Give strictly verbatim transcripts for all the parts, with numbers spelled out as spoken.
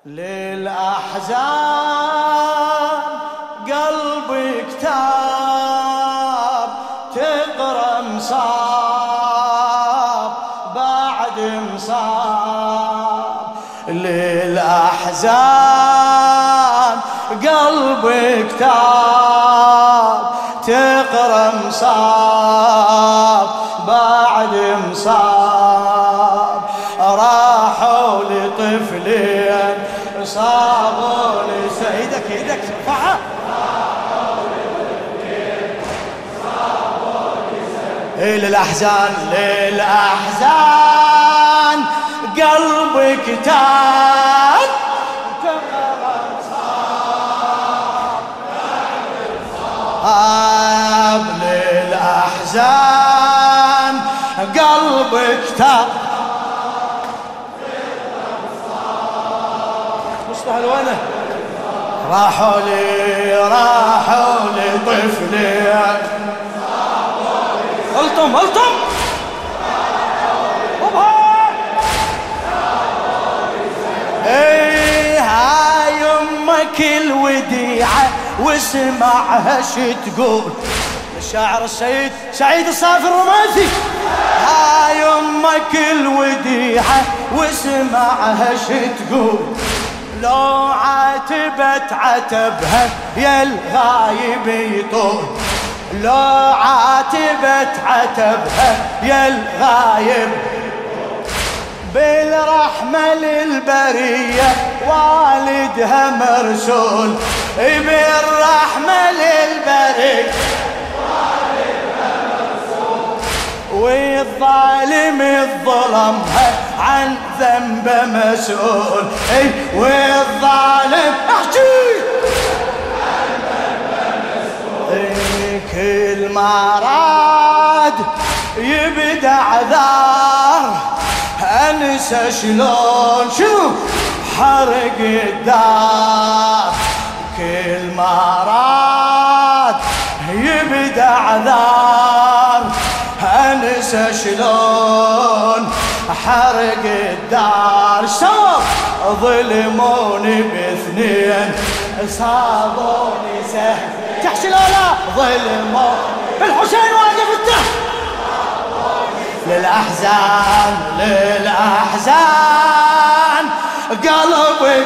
للأحزان قلبي كتاب تقرأ مصاب بعد مصاب. للأحزان قلبي كتاب تقرأ مصاب بعد مصاب. راحوا لطفلين صابوا لسيدك ايدك رفعها. إيه للأحزان للأحزان قلبي كتاب آب. للأحزان قلبي كتاب مصطفى الوانه. راحوا لي راحوا لي طفلين الطم الطم ايه هاي امك الوديعه واسمعها شتقول. الشاعر السيد سعيد الصافي الرماثي. هاي امك الوديعه واسمعها شتقول. لو عاتبت عتبها يا الغايب يطول. لو عاتبت عتبها يا الغايب بالرحمة للبرية والدها مرسول. بالرحمة للبرية والدها مرسول. والظالم الظلمها عن ذنبه مسؤول. اي والظالم احكي عن ذنبه مسؤول. كل ما راد يبدا عذار انسى شلون شنو حرق الدار. كل ما راد يبدا عذار انسى شلون حرق الدار. شوف ظلموني باثنين صابوني سهل تحشي لا ظلموني بالحسين واقف التحت. للأحزان للأحزان قلبي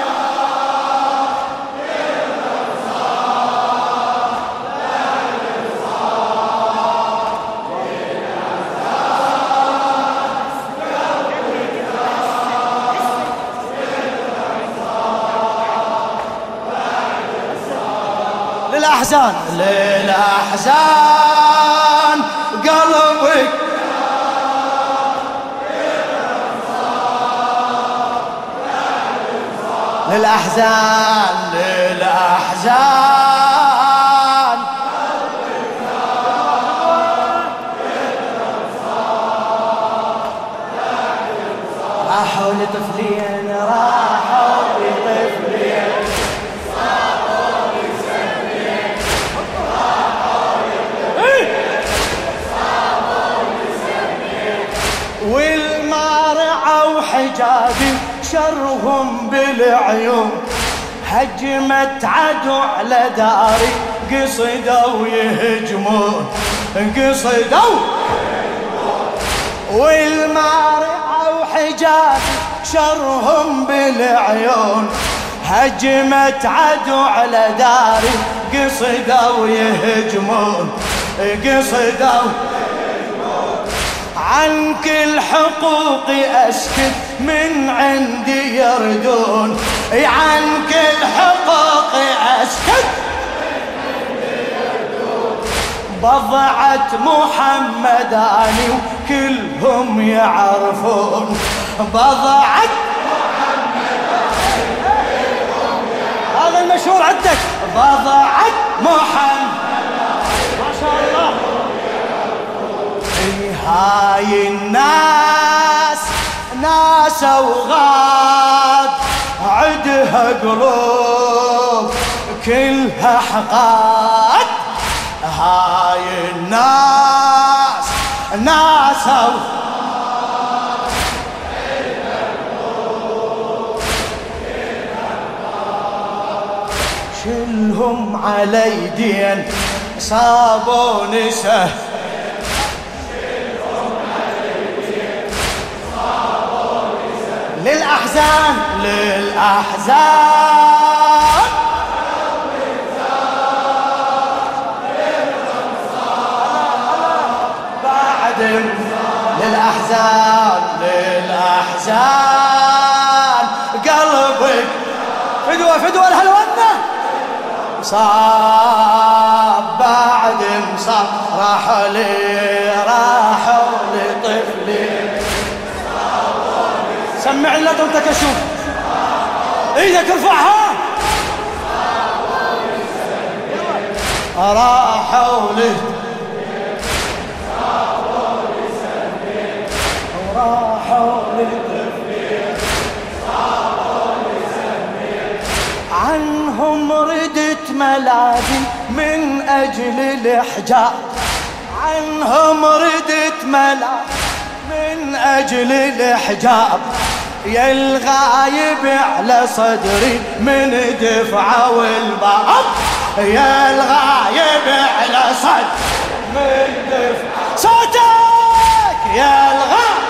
للأحزان للأحزان قلبي للأحزان للأحزان راحوا لطفلين راحوا لطفلين صاروا لسنين راحوا لطفلين صاروا لسنين. والمارعة وحجابي شرهم بالعيون هجمت عدو على داري قصدوا يهجمون قصدوا والمارعة وحجاب شرهم بالعيون هجمت عدو على داري قصدوا يهجمون قصدوا عن كل حقوقي أسكت من عندي يردون. عن كل حقوقي أسكت من عندي يردون. بضعت محمد أني وكلهم يعرفون. بضعت محمد أني وكلهم يعرفون. هذا المشهور عندك. بضعت محمد ما شاء الله. هاي الناس ناس وغاد عدها قلوب كلها حقاد. هاي الناس ناس وغاد عدها قلوب كلها كلهم علي دين صابوا نسه للأحزان للأحزان بعد للأحزان للأحزان قلبك فدوة فدوة الهلونة صاب بعد مصاب راحوا لي راحوا لطفلي سمع لنا انت كشوف ايدك ارفعها راحوا لي راحوا لي عنهم ردت ملاذي من أجل الحجاب عنهم ردت ملاذي من أجل الحجاب يا الغايب على صدري من دفعة والباب يا الغايب على صدري من دفعة صوتك يا الغايب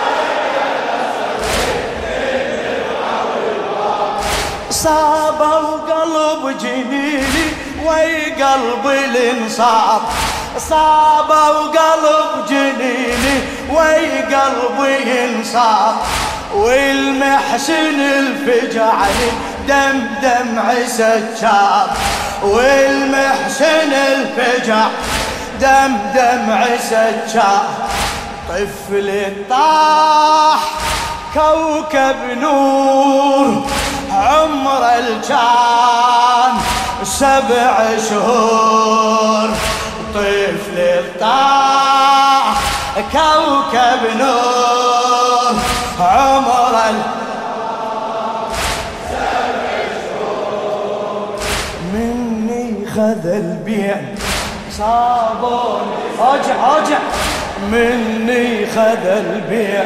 صابوا قلب جنيني وي قلب الانصاب صابوا قلب جنيني وي قلب ينصاب والمحسن الفجعني دم دمع سجاب والمحسن الفجع دم دمع سجاب طفل طاح كوكب نور عمر الجان سبع شهور طفل طاح كوكب نور عمر الجان سبع شهور مني خذ البيع صابون اوجع اوجع مني خذ البيع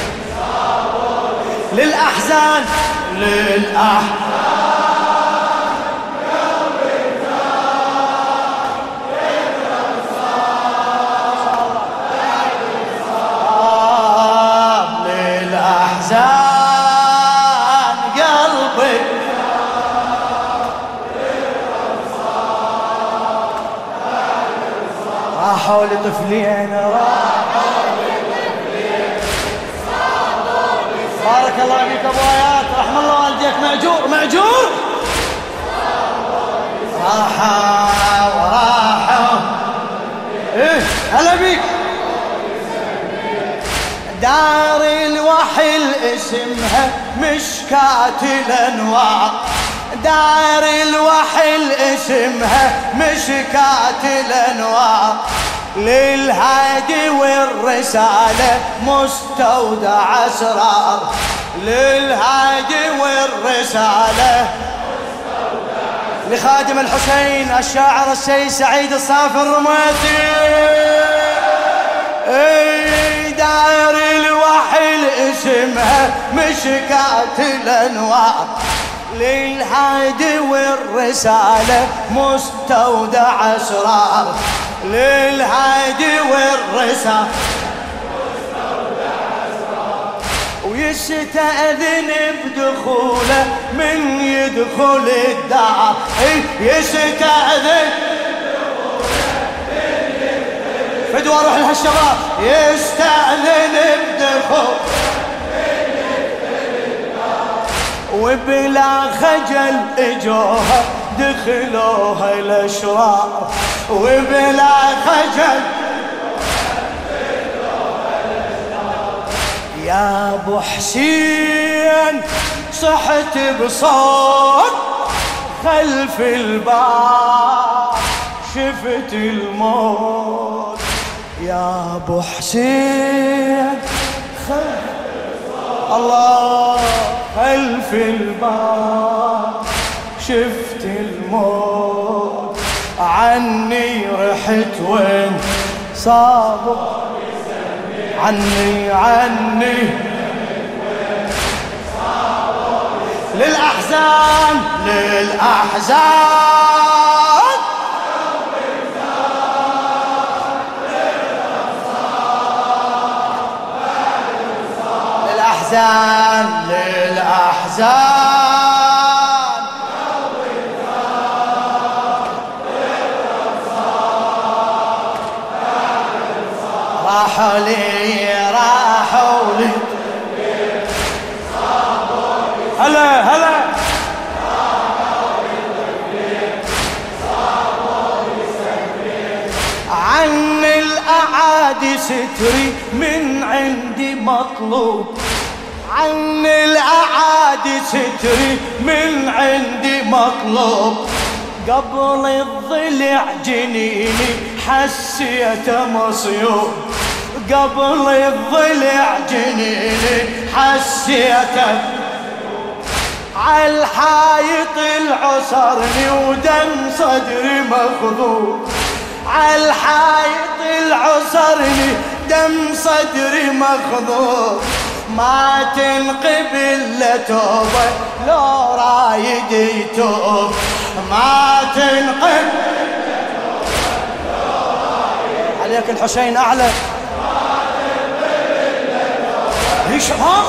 للأحزان للأحزان للأحزان قلبي راحوا لطفلين بارك الله فيك ابو ايات رحم الله والديك ماجور ماجور راحوا وراحوا ايه هلا بيك دار الوحل اسمها مشكاة الانوار دار الوحل اسمها مشكاة الانوار للهادي والرسالة مستودع أسرار للهادي والرسالة لخادم الحسين الشاعر السيد سعيد الصافي الرميتي دار الوحل اسمها مشكاة الأنوار للهادي والرسالة مستودع أسرار للهادي والرسالة ويستأذن بدخوله من يدخل الدار يستأذن فدوى روح لها الشباب يستأذن بدخول وبلا خجل اجوها دخلوها الاشرار وبلا خجل يا ابو حسين صحت بصوت خلف الباب شفت الموت يا ابو حسين خلف الله خلف الباب شفت الموت عني رحت وين صابوا عني عني للأحزان للأحزان للأحزان للأحزان راحوا لي راحوا لي هلا هلا عن الأعادي ستري من عندي مطلوب عن الأعادي ستري من عندي مطلوب قبل الضلع جنيني حسيته مصيوب قبل الضلع جنيني حسيته عالحايط العصرني ودم صدري مخضوب عالحايط العصرني دم صدري مخضوب ما تنقبل لتوبة لو رايد يتوب ما تنقبل لتوبة لو رايد عليك الحسين أعلى ما تنقبل لتوبة يا شباب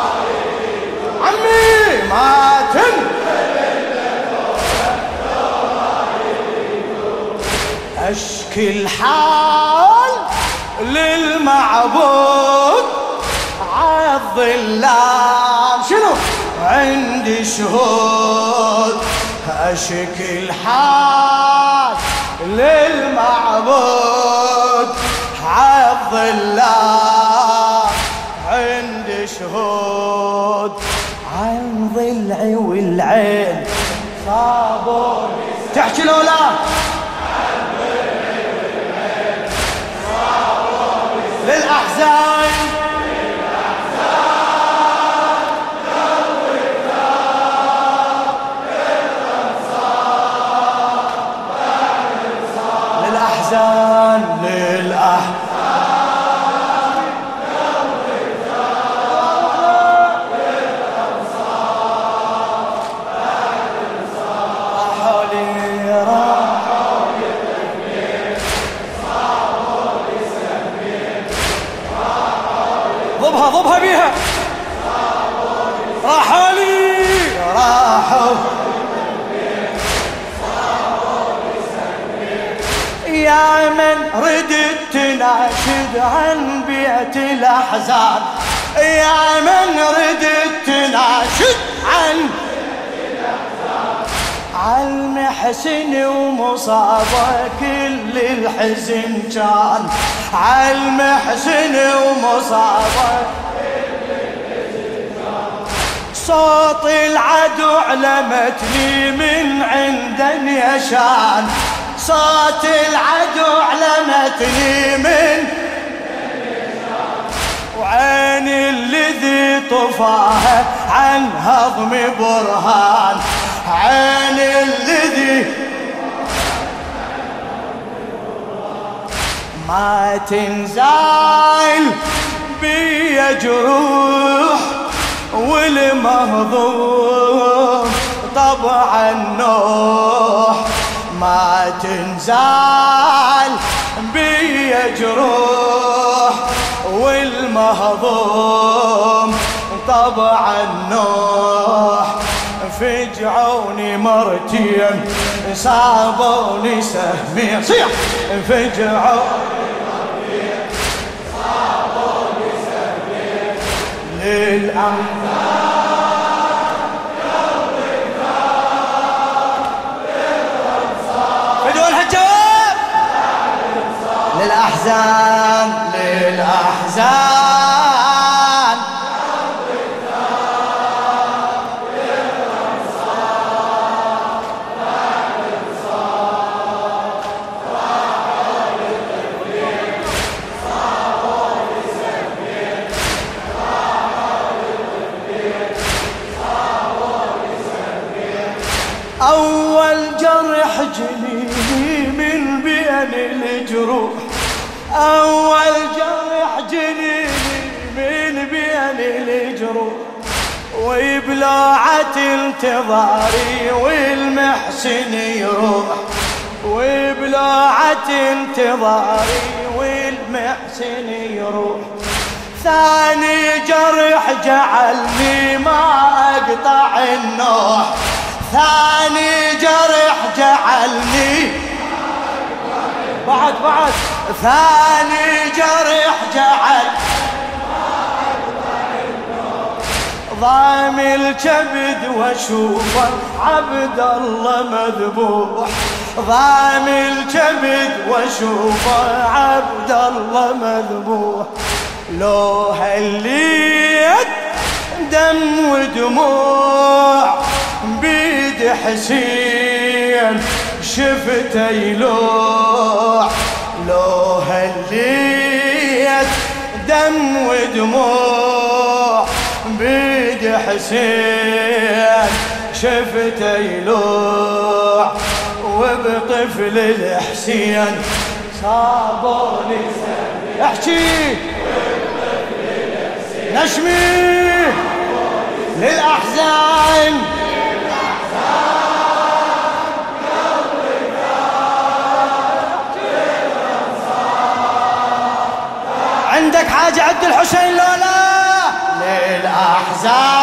عمي ما تنقبل لتوبة لو رايد يتوب أشكي الحال للمعبود عالظلام شنو عندي شهود أشكي الحال للمعبود عالظلام عندي شهود عن ضلعي والعين صابوني تحكي لو لا عن ضلعي والعين صابوني للأحزان للأحزان للأحزان راحوا لي راحوا لي ضبها ضبها بيها راحوا لي راحوا يا من ردت تناشد عن بيت الأحزان يا من ردت تناشد عن بيت الأحزان عالمحسن ومصابه كل الحزن كان عالمحسن ومصابه كل الحزن كان صوت العدو علمتني من عندن يشان صوت العدو علمتني من وعيني الذي طفاها عن هضم برهان عيني الذي ما تنزال بي جروح والمهضوم طبعا نوح ما تنزال بي جروح والمهضوم طبعا نوح فجعوني مرتين صابوني سهمين صيح فجعوني مرتين صابوني سهمين للأنفال للأحزان للأحزان أول جرح جنيني من بين الجروح أول جرح جنيني من بين الجروح وبلوعة انتظاري والمحسن يروح، وبلوعة انتظاري والمحسن يروح. ثاني جرح جعلني ما اقطع النوح، ثاني جرح جعلني بعد بعد ثاني جرح جعل ضام الكبد واشوفه عبد الله مذبوح، ضام الكبد واشوفه عبد الله مذبوح. لو هليت دم ودموع بيد حسين شفته يلوع، لو هليت دم ودموع بيد حسين شفته يلوع. وبطفل الحسين صابوني احكي نشمي للأحزان عندك حاجة عبد الحسين لولا للأحزان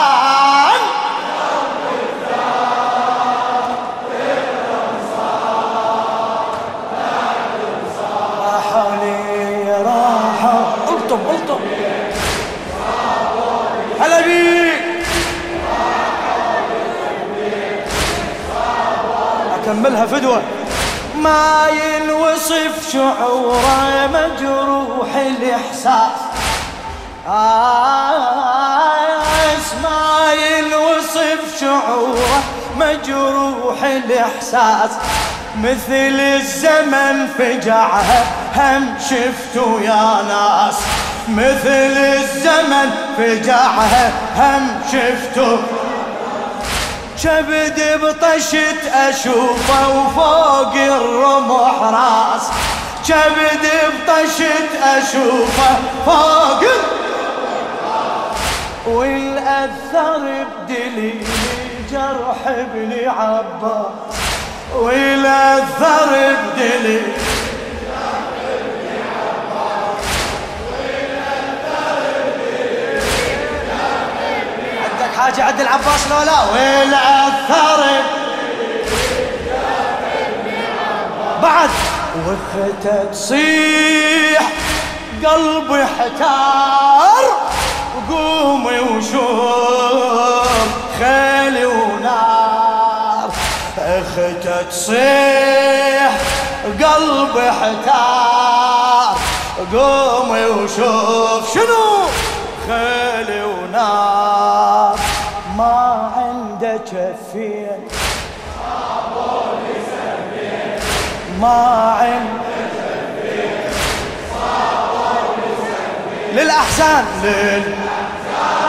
راحوا لي راحوا الطم الطم هلا بيك أكملها فدوة. ما ينوصف شعوره مجروح الإحساس، آس ما ينوصف شعوره مجروح الإحساس. مثل الزمن فجعها هم شفتوا يا ناس، مثل الزمن فجعها هم شفتوا. كبد بطشت أشوفه وفوق الرمح راس، كبد بطشت أشوفه فوق والأثر بدليل جرح ابن عباس، والأثر بدليل حاجة عد العباس لولا والأثر بعد. وقفتها تصيح قلبي احتار، وقومي وشوف خيلي ونار. اختها تصيح قلبي احتار، قومي وشوف شنو خيلي ونار. ما عنده كفين ما عنده كفين للأحزان للأحزان